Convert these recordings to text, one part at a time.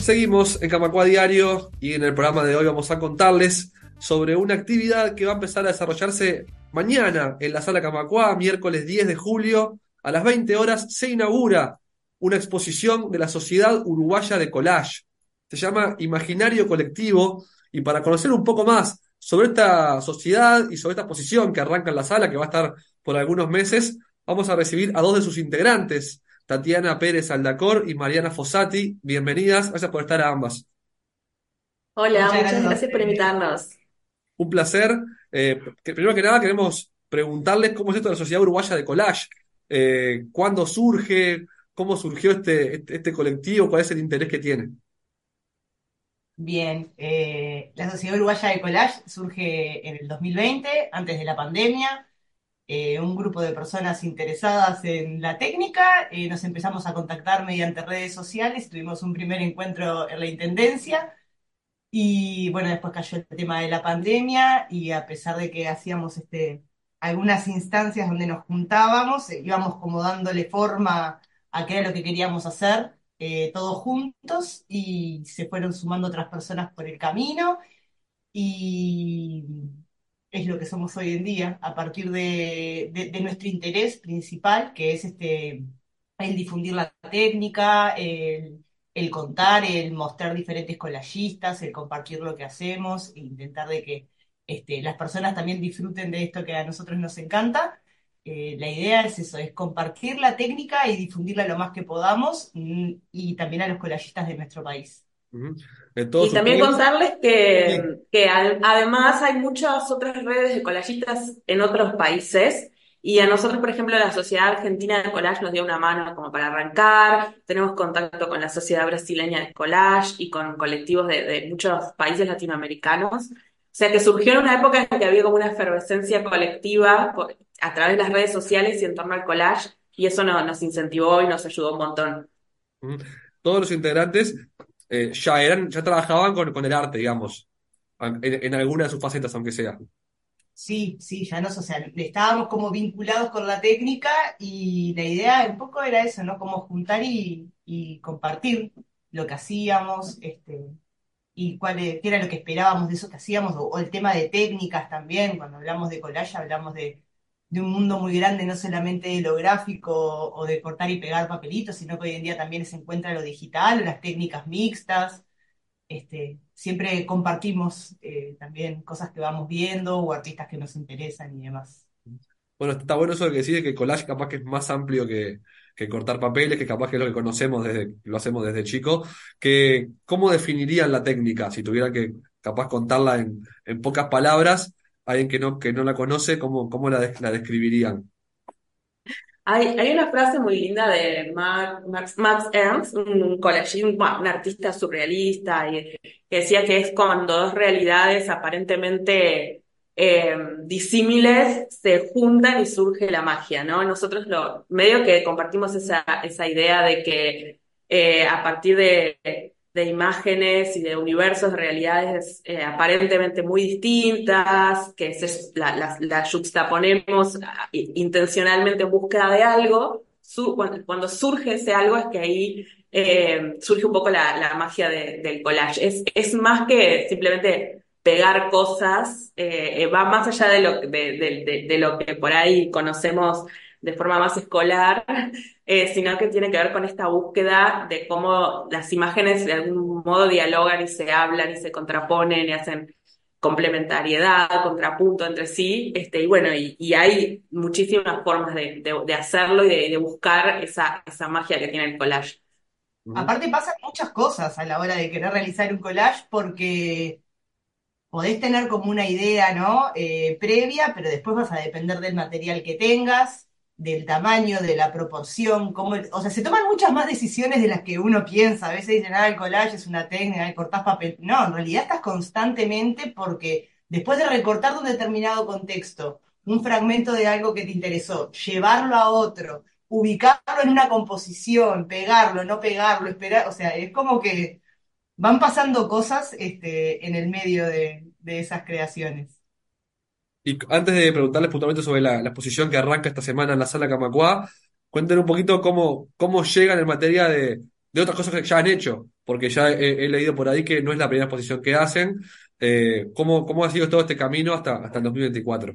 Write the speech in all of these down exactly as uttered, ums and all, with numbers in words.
Seguimos en Camacuá Diario y en el programa de hoy vamos a contarles sobre una actividad que va a empezar a desarrollarse mañana en la Sala Camacuá, miércoles diez de julio, a las veinte horas, se inaugura una exposición de la Sociedad Uruguaya de Collage. Se llama Imaginario Colectivo, y para conocer un poco más sobre esta sociedad y sobre esta exposición que arranca en la sala, que va a estar por algunos meses, vamos a recibir a dos de sus integrantes. Tatiana Pérez Aldacor y Mariana Fossati, bienvenidas, gracias por estar a ambas. Hola, Muchas muchas gracias a gracias por ustedes. invitarnos. Un placer. Eh, que primero que nada queremos preguntarles cómo es esto de la Sociedad Uruguaya de Collage. Eh, ¿cuándo surge? ¿Cómo surgió este, este, este colectivo? ¿Cuál es el interés que tiene? Bien, eh, la Sociedad Uruguaya de Collage surge en el dos mil veinte, antes de la pandemia. Eh, un grupo de personas interesadas en la técnica, eh, nos empezamos a contactar mediante redes sociales, tuvimos un primer encuentro en la Intendencia y bueno, después cayó el tema de la pandemia y a pesar de que hacíamos este, algunas instancias donde nos juntábamos, eh, íbamos como dándole forma a qué era lo que queríamos hacer, eh, todos juntos y se fueron sumando otras personas por el camino y es lo que somos hoy en día, a partir de, de- de nuestro interés principal, que es este, el difundir la técnica, el, el contar, el mostrar diferentes collagistas, el compartir lo que hacemos, e intentar de que este, las personas también disfruten de esto que a nosotros nos encanta. Eh, la idea es eso, es compartir la técnica y difundirla lo más que podamos, mm, y también a los collagistas de nuestro país. Ujú. Eh, todos Y también ustedes. contarles Sí. que, que al- además hay muchas otras redes de collagistas en otros países y a nosotros, por ejemplo, la Sociedad Argentina de Collage nos dio una mano como para arrancar, tenemos contacto con la Sociedad Brasileña de Collage y con colectivos de, de muchos países latinoamericanos. O sea que surgió en una época en que había como una efervescencia colectiva por- a través de las redes sociales y en torno al collage y eso no- nos incentivó y nos ayudó un montón. Ujú. Todos los integrantes eh, ya eran, ya trabajaban con, con el arte, digamos, en, en alguna de sus facetas, aunque sea. Sí, sí, ya nos, o sea, estábamos como vinculados con la técnica y la idea un poco era eso, ¿no? Como juntar y, y compartir lo que hacíamos, este, y cuál e- qué era lo que esperábamos de eso que hacíamos, o, o el tema de técnicas también, cuando hablamos de collage hablamos de, de un mundo muy grande, no solamente de lo gráfico o de cortar y pegar papelitos, sino que hoy en día también se encuentra lo digital, o las técnicas mixtas. Este, siempre compartimos eh, también cosas que vamos viendo o artistas que nos interesan y demás. Bueno, está bueno eso de que decís que collage capaz que es más amplio que, que cortar papeles, que capaz que es lo que conocemos desde, lo hacemos desde chico. Que, ¿cómo definirían la técnica? Si tuvieran que capaz contarla en, en pocas palabras, alguien que no, que no la conoce, ¿cómo, cómo la, des- la describirían? Hay, hay una frase muy linda de Mar- Max, Max Ernst, un collagista, un, bueno, un artista surrealista, y, que decía que es cuando dos realidades aparentemente eh, disímiles se juntan y surge la magia, ¿no? Nosotros lo, medio que compartimos esa, esa idea de que eh, a partir de, de imágenes y de universos de realidades eh, aparentemente muy distintas, que se, la, la, la yuxtaponemos ah, intencionalmente en búsqueda de algo, su, cuando, cuando, surge ese algo es que ahí eh, surge un poco la, la magia de, del collage. Es, es más que simplemente pegar cosas, eh, va más allá de lo, de, de, de, de lo que por ahí conocemos de forma más escolar, eh, sino que tiene que ver con esta búsqueda de cómo las imágenes de algún modo dialogan y se hablan y se contraponen y hacen complementariedad, contrapunto entre sí, este, y bueno, y, y hay muchísimas formas de, de, de hacerlo y de, de buscar esa, esa magia que tiene el collage. Ujú. Aparte pasan muchas cosas a la hora de querer realizar un collage porque podés tener como una idea, ¿no? Eh, previa, pero después vas a depender del material que tengas, del tamaño, de la proporción, cómo, o sea, se toman muchas más decisiones de las que uno piensa. A veces dicen, ah, el collage es una técnica, ay, cortás papel. No, en realidad estás constantemente porque después de recortar de un determinado contexto, un fragmento de algo que te interesó, llevarlo a otro, ubicarlo en una composición, pegarlo, no pegarlo, esperar, o sea, es como que van pasando cosas este, en el medio de, de esas creaciones. Y antes de preguntarles puntualmente sobre la, la exposición que arranca esta semana en la Sala Camacuá, cuenten un poquito cómo, cómo llegan en materia de, de otras cosas que ya han hecho. porque ya he, he leído por ahí que no es la primera exposición que hacen. Eh, ¿cómo, cómo ha sido todo este camino hasta, hasta el dos mil veinticuatro?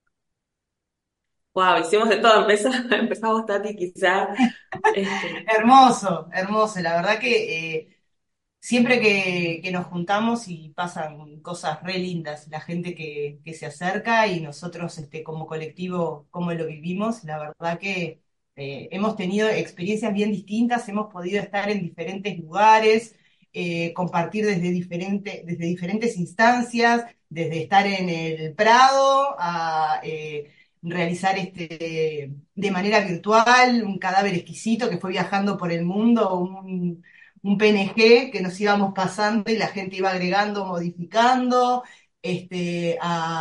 Wow, hicimos de todo. Empezamos, empezamos Tati, quizá. Este, Hermoso, hermoso. La verdad que eh, siempre que, que nos juntamos y pasan cosas re lindas, la gente que, que se acerca y nosotros este, como colectivo, cómo lo vivimos, la verdad que eh, hemos tenido experiencias bien distintas, hemos podido estar en diferentes lugares, eh, compartir desde, diferente, desde diferentes instancias, desde estar en el Prado a eh, realizar este, de manera virtual un cadáver exquisito que fue viajando por el mundo, un un P N G que nos íbamos pasando y la gente iba agregando, modificando, este,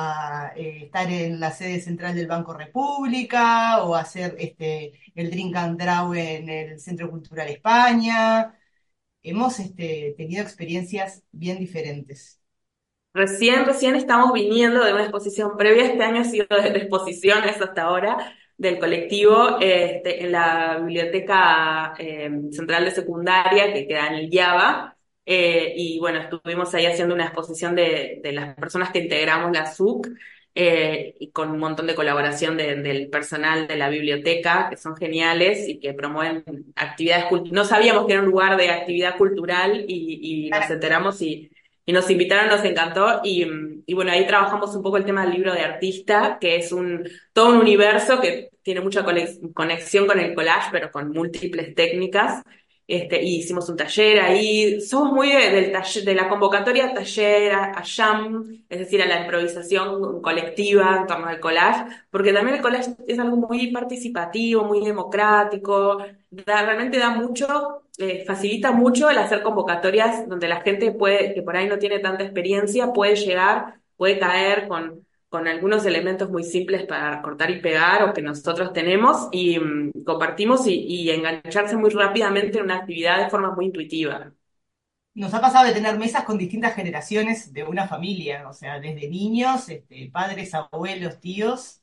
a eh, estar en la sede central del Banco República o hacer este, el Drink and Draw en el Centro Cultural España. Hemos este, tenido experiencias bien diferentes. Recién, recién estamos viniendo de una exposición previa. Este año ha sido de, de exposiciones hasta ahora del colectivo este, en la Biblioteca eh, Central de Secundaria que queda en el Yaba. Eh, y bueno, estuvimos ahí haciendo una exposición de, de las personas que integramos la S U C eh, y con un montón de colaboración de- del personal de la biblioteca, que son geniales y que promueven actividades culturales. No sabíamos que era un lugar de actividad cultural y, y nos enteramos y y nos invitaron, nos encantó, y, mm, y bueno, ahí trabajamos un poco el tema del libro de artista, que es un, todo un universo que tiene mucha conex- conexión con el collage, pero con múltiples técnicas. Este, y hicimos un taller ahí, somos muy de, del taller, de la convocatoria taller a, a jam, es decir, a la improvisación colectiva en torno al collage, porque también el collage es algo muy participativo, muy democrático, da, realmente da mucho, eh, facilita mucho el hacer convocatorias donde la gente puede, que por ahí no tiene tanta experiencia, puede llegar, puede caer con, con algunos elementos muy simples para cortar y pegar o que nosotros tenemos y mm, compartimos y, y engancharse muy rápidamente en una actividad de forma muy intuitiva. Nos ha pasado de tener mesas con distintas generaciones de una familia, o sea, desde niños, este, padres, abuelos, tíos,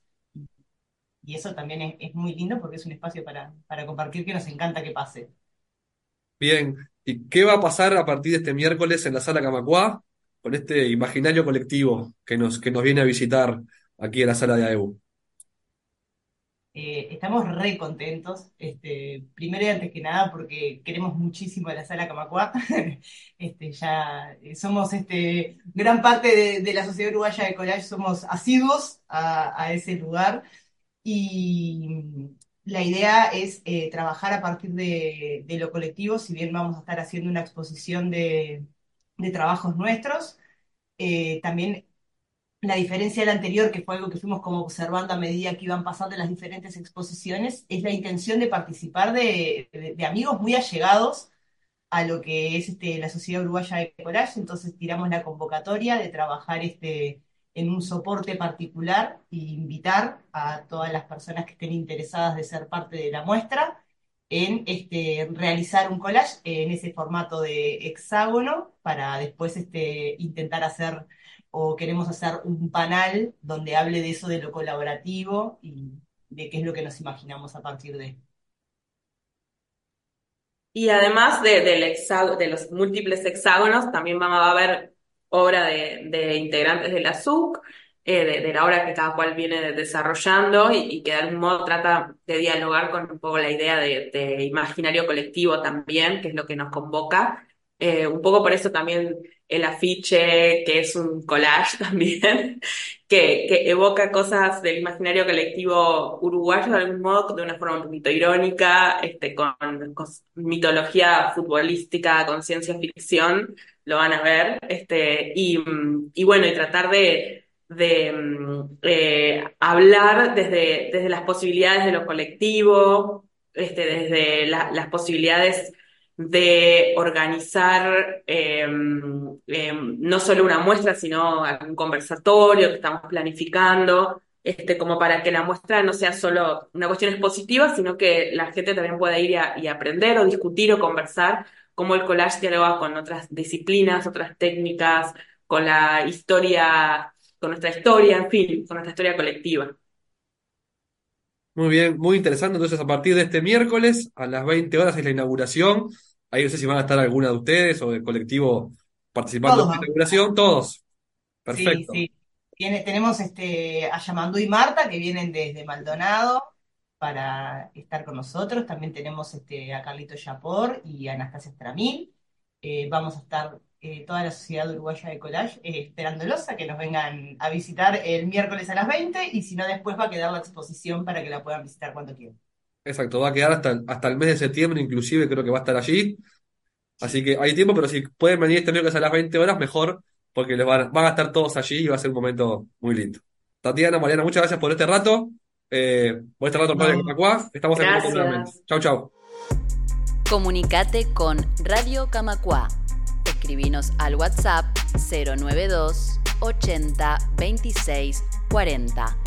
y eso también es, es muy lindo porque es un espacio para, para compartir que nos encanta que pase. Bien, ¿y qué va a pasar a partir de este miércoles en la sala Camacuá con este imaginario colectivo que nos, que nos viene a visitar aquí en la sala de A E U? Eh, estamos re contentos, este, primero y antes que nada porque queremos muchísimo a la sala Camacuá. Este, ya eh, somos este, gran parte de, de la Sociedad Uruguaya de Collage, somos asiduos a, a ese lugar y la idea es eh, trabajar a partir de, de lo colectivo, si bien vamos a estar haciendo una exposición de, de trabajos nuestros, eh, también la diferencia del anterior, que fue algo que fuimos como observando a medida que iban pasando las diferentes exposiciones, es la intención de participar de, de- de amigos muy allegados a lo que es este, la Sociedad Uruguaya de Collage. Entonces tiramos la convocatoria de trabajar este, en un soporte particular e invitar a todas las personas que estén interesadas de ser parte de la muestra en este, realizar un collage en ese formato de hexágono para después este, intentar hacer o queremos hacer un panel donde hable de eso, de lo colaborativo y de qué es lo que nos imaginamos a partir de. Y además de, del hexágono, de los múltiples hexágonos, también va a haber obra de, de integrantes de la S U C, eh, de, de la obra que cada cual viene desarrollando y, y que de algún modo trata de dialogar con un poco la idea de, de imaginario colectivo también, que es lo que nos convoca. Eh, un poco por eso también el afiche, que es un collage también, que, que evoca cosas del imaginario colectivo uruguayo de algún modo, de una forma un poquito irónica, este, con, con mitología futbolística, con ciencia ficción, lo van a ver, este, y, mm, y bueno, y tratar de, de mm, eh, hablar desde, desde las posibilidades de lo colectivo, este, desde la- las posibilidades de organizar eh, eh, no solo una muestra, sino un conversatorio que estamos planificando, este, como para que la muestra no sea solo una cuestión expositiva, sino que la gente también pueda ir y, a- y aprender o discutir o conversar cómo el collage dialoga con otras disciplinas, otras técnicas, con la historia, con nuestra historia, en fin, con nuestra historia colectiva. Muy bien, muy interesante. Entonces, a partir de este miércoles, a las veinte horas es la inauguración Ahí no sé si van a estar alguna de ustedes o del colectivo participando Todos en la vamos. inauguración, todos. Sí, Perfecto. sí. Tiene, tenemos este, a Yamandú y Marta que vienen desde Maldonado para estar con nosotros. También tenemos este, a Carlito Yapor y a Anastasia Stramil. Eh, vamos a estar eh, toda la Sociedad Uruguaya de Collage eh, esperándolos a que nos vengan a visitar el miércoles a las veinte y si no después va a quedar la exposición para que la puedan visitar cuando quieran. Exacto, va a quedar hasta, hasta el mes de septiembre, inclusive creo que va a estar allí. Así que hay tiempo, pero si pueden venir este miércoles a las veinte horas, mejor, porque les van, van a estar todos allí y va a ser un momento muy lindo. Tatiana, Mariana, muchas gracias por este rato. Eh, por este rato en Radio No, Camacuá. Estamos en contacto nuevamente. Gracias. Chau, chau. Comunicate con Radio Camacuá. Escribinos al WhatsApp cero nueve dos ochenta veintiséis cuarenta.